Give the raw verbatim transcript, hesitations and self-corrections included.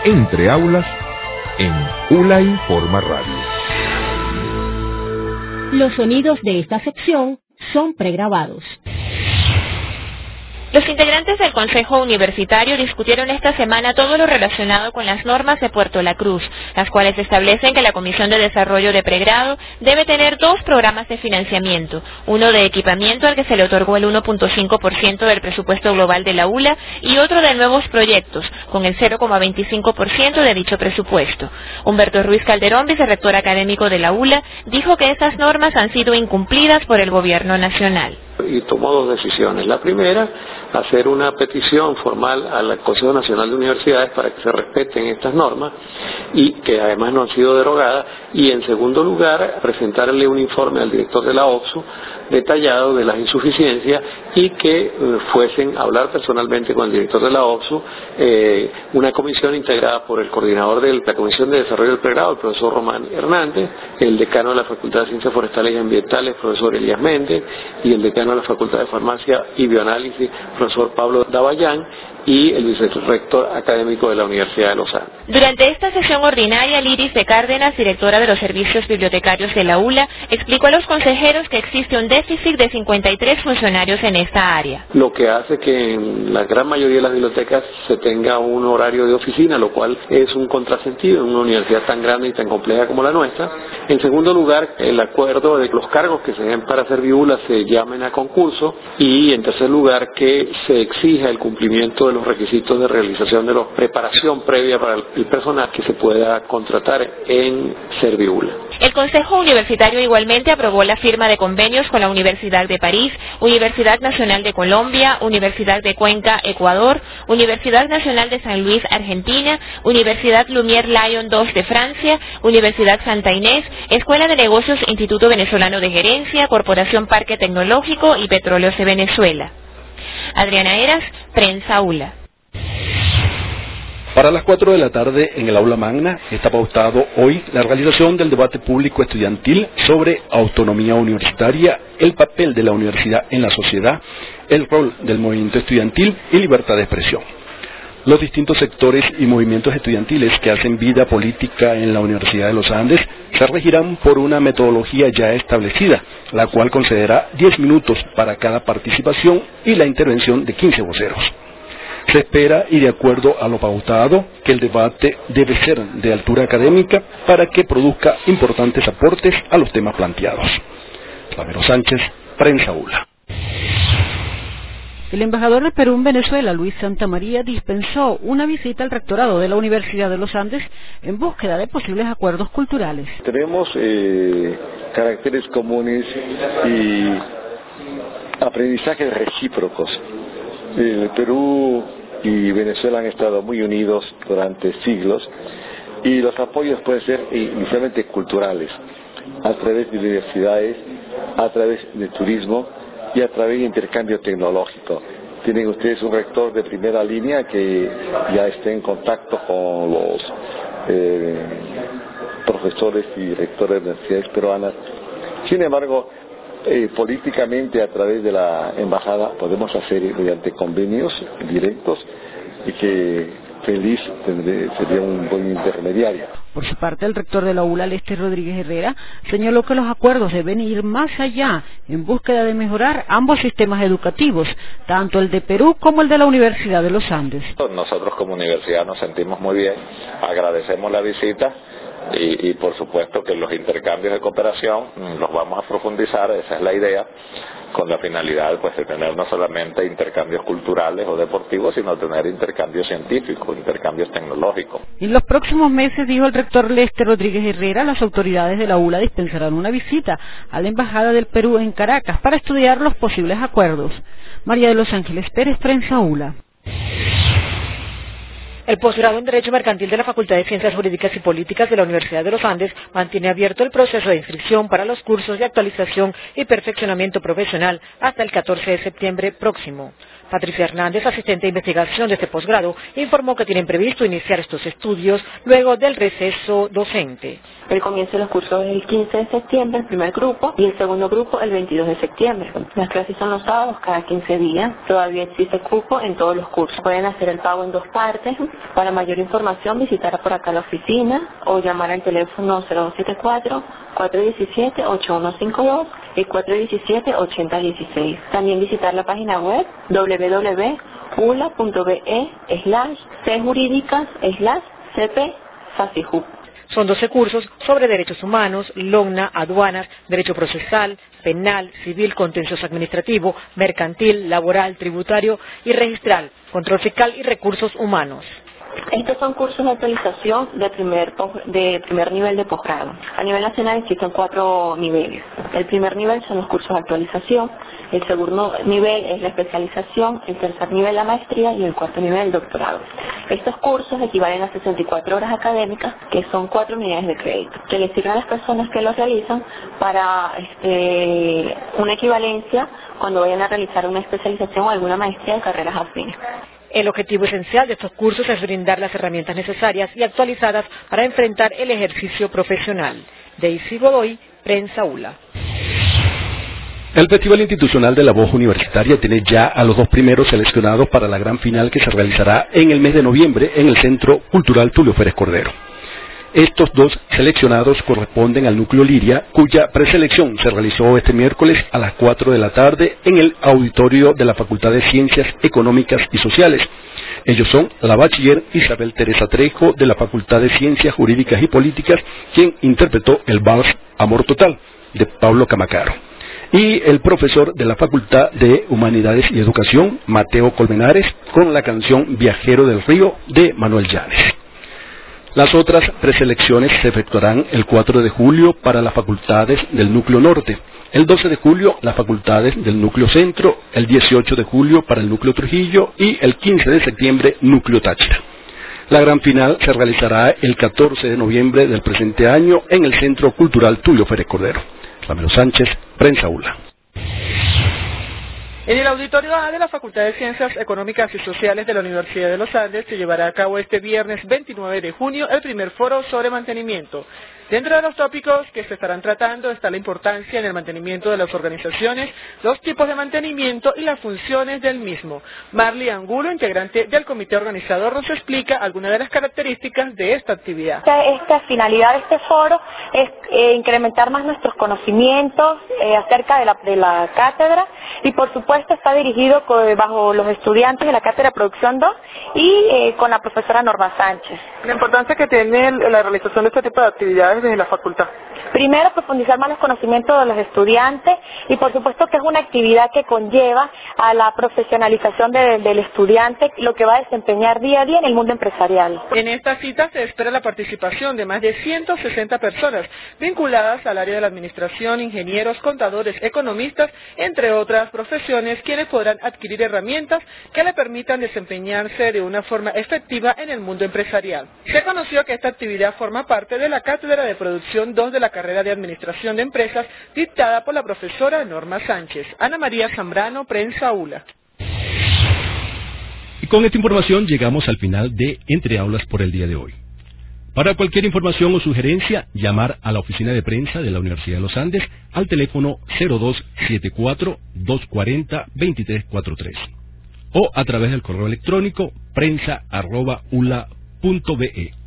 Entre Aulas en ULA Informa Radio. Los sonidos de esta sección son pregrabados. Los integrantes del Consejo Universitario discutieron esta semana todo lo relacionado con las normas de Puerto La Cruz, las cuales establecen que la Comisión de Desarrollo de Pregrado debe tener dos programas de financiamiento, uno de equipamiento al que se le otorgó el uno punto cinco por ciento del presupuesto global de la U L A y otro de nuevos proyectos, con el cero punto veinticinco por ciento de dicho presupuesto. Humberto Ruiz Calderón, vicerrector académico de la U L A, dijo que estas normas han sido incumplidas por el Gobierno Nacional. Y tomó dos decisiones. La primera, hacer una petición formal al Consejo Nacional de Universidades para que se respeten estas normas y que además no han sido derogadas. Y en segundo lugar, presentarle un informe al director de la O P S U detallado de las insuficiencias y que eh, fuesen a hablar personalmente con el director de la O P S U, eh, una comisión integrada por el coordinador de la Comisión de Desarrollo del Pregrado, el profesor Román Hernández, el decano de la Facultad de Ciencias Forestales y Ambientales, profesor Elías Méndez, y el decano de la Facultad de Farmacia y Bioanálisis, profesor Pablo Davallán, y el vicerrector académico de la Universidad de los Andes. Durante esta sesión ordinaria, Liris de Cárdenas, directora de los servicios bibliotecarios de la U L A, explicó a los consejeros que existe un déficit de cincuenta y tres funcionarios en esta área. Lo que hace que en la gran mayoría de las bibliotecas se tenga un horario de oficina, lo cual es un contrasentido en una universidad tan grande y tan compleja como la nuestra. En segundo lugar, el acuerdo de que los cargos que se den para ser viulas se llamen a concurso, y en tercer lugar, que se exija el cumplimiento de los requisitos de realización de la preparación previa para el personal que se pueda contratar en Serviula. El Consejo Universitario igualmente aprobó la firma de convenios con la Universidad de París, Universidad Nacional de Colombia, Universidad de Cuenca, Ecuador, Universidad Nacional de San Luis, Argentina, Universidad Lumière Lyon dos de Francia, Universidad Santa Inés, Escuela de Negocios Instituto Venezolano de Gerencia, Corporación Parque Tecnológico y Petróleos de Venezuela. Adriana Eras, Prensa U L A. Para las cuatro de la tarde en el aula magna está pautado hoy la realización del debate público estudiantil sobre autonomía universitaria, el papel de la universidad en la sociedad, el rol del movimiento estudiantil y libertad de expresión. Los distintos sectores y movimientos estudiantiles que hacen vida política en la Universidad de los Andes se regirán por una metodología ya establecida, la cual concederá diez minutos para cada participación y la intervención de quince voceros. Se espera, y de acuerdo a lo pautado, que el debate debe ser de altura académica para que produzca importantes aportes a los temas planteados. Ramiro Sánchez, Prensa U L A. El embajador del Perú en Venezuela, Luis Santamaría, dispensó una visita al rectorado de la Universidad de los Andes en búsqueda de posibles acuerdos culturales. Tenemos eh, caracteres comunes y aprendizajes recíprocos. El Perú y Venezuela han estado muy unidos durante siglos y los apoyos pueden ser inicialmente culturales, a través de universidades, a través de turismo y a través de intercambio tecnológico. Tienen ustedes un rector de primera línea que ya está en contacto con los eh, profesores y rectores de universidades peruanas. Sin embargo, eh, políticamente a través de la embajada podemos hacer mediante convenios directos y que feliz tendré, sería un buen intermediario. Por su parte, el rector de la U L A, Lester Rodríguez Herrera, señaló que los acuerdos deben ir más allá en búsqueda de mejorar ambos sistemas educativos, tanto el de Perú como el de la Universidad de los Andes. Nosotros como universidad nos sentimos muy bien, agradecemos la visita y, y por supuesto que los intercambios de cooperación los vamos a profundizar, esa es la idea, con la finalidad pues de tener no solamente intercambios culturales o deportivos, sino tener intercambios científicos, intercambios tecnológicos. En los próximos meses, dijo el rector Lester Rodríguez Herrera, las autoridades de la U L A dispensarán una visita a la Embajada del Perú en Caracas para estudiar los posibles acuerdos. María de los Ángeles Pérez, Prensa U L A. El posgrado en Derecho Mercantil de la Facultad de Ciencias Jurídicas y Políticas de la Universidad de los Andes mantiene abierto el proceso de inscripción para los cursos de actualización y perfeccionamiento profesional hasta el catorce de septiembre próximo. Patricia Hernández, asistente de investigación de este posgrado, informó que tienen previsto iniciar estos estudios luego del receso docente. El comienzo de los cursos es el quince de septiembre, el primer grupo, y el segundo grupo el veintidós de septiembre. Las clases son los sábados cada quince días. Todavía existe cupo en todos los cursos. Pueden hacer el pago en dos partes, Para mayor información, visitar por acá la oficina o llamar al teléfono cero dos siete cuatro, cuatro uno siete, ocho uno cinco dos y cuatro uno siete, ocho cero uno seis. También visitar la página web doble u doble u doble u punto u l a punto b e slash c jurídicas slash c p FACIJUP. Son doce cursos sobre derechos humanos, LOGNA, aduanas, derecho procesal, penal, civil, contencioso administrativo, mercantil, laboral, tributario y registral, control fiscal y recursos humanos. Estos son cursos de actualización de primer, de primer nivel de posgrado. A nivel nacional existen cuatro niveles. El primer nivel son los cursos de actualización, el segundo nivel es la especialización, el tercer nivel la maestría y el cuarto nivel el doctorado. Estos cursos equivalen a sesenta y cuatro horas académicas, que son cuatro unidades de crédito, que les sirven a las personas que los realizan para este, una equivalencia cuando vayan a realizar una especialización o alguna maestría de carreras afines. El objetivo esencial de estos cursos es brindar las herramientas necesarias y actualizadas para enfrentar el ejercicio profesional. Daisy Godoy, Prensa U L A. El Festival Institucional de la Voz Universitaria tiene ya a los dos primeros seleccionados para la gran final que se realizará en el mes de noviembre en el Centro Cultural Tulio Férez Cordero. Estos dos seleccionados corresponden al Núcleo Liria, cuya preselección se realizó este miércoles a las cuatro de la tarde en el auditorio de la Facultad de Ciencias Económicas y Sociales. Ellos son la bachiller Isabel Teresa Trejo de la Facultad de Ciencias Jurídicas y Políticas, quien interpretó el vals Amor Total de Pablo Camacaro, y el profesor de la Facultad de Humanidades y Educación, Mateo Colmenares, con la canción Viajero del Río de Manuel Llanes. Las otras preselecciones se efectuarán el cuatro de julio para las facultades del Núcleo Norte, el doce de julio las facultades del Núcleo Centro, el dieciocho de julio para el Núcleo Trujillo y el quince de septiembre Núcleo Táchira. La gran final se realizará el catorce de noviembre del presente año en el Centro Cultural Tulio Férez Cordero. Ramiro Sánchez, Prensa U L A. En el Auditorio A de la Facultad de Ciencias Económicas y Sociales de la Universidad de los Andes se llevará a cabo este viernes veintinueve de junio el primer foro sobre mantenimiento. Dentro de los tópicos que se estarán tratando está la importancia en el mantenimiento de las organizaciones, los tipos de mantenimiento y las funciones del mismo. Marley Angulo, integrante del comité organizador, nos explica algunas de las características de esta actividad. Esta, esta finalidad de este foro es eh, incrementar más nuestros conocimientos eh, acerca de la, de la cátedra y por supuesto está dirigido con, bajo los estudiantes de la cátedra Producción dos y eh, con la profesora Norma Sánchez. La importancia que tiene la realización de este tipo de actividades desde la facultad. Primero, profundizar más los conocimientos de los estudiantes y por supuesto que es una actividad que conlleva a la profesionalización de, del estudiante, lo que va a desempeñar día a día en el mundo empresarial. En esta cita se espera la participación de más de ciento sesenta personas vinculadas al área de la administración, ingenieros, contadores, economistas, entre otras profesiones, quienes podrán adquirir herramientas que le permitan desempeñarse de una forma efectiva en el mundo empresarial. Se conoció que esta actividad forma parte de la Cátedra de Producción dos de la carrera de Administración de Empresas dictada por la profesora Norma Sánchez. Ana María Zambrano, Prensa U L A. Y con esta información llegamos al final de Entre Aulas por el día de hoy. Para cualquier información o sugerencia, llamar a la oficina de prensa de la Universidad de los Andes al teléfono cero dos siete cuatro, dos cuatro cero, dos tres cuatro tres o a través del correo electrónico prensa arroba u l a punto b e.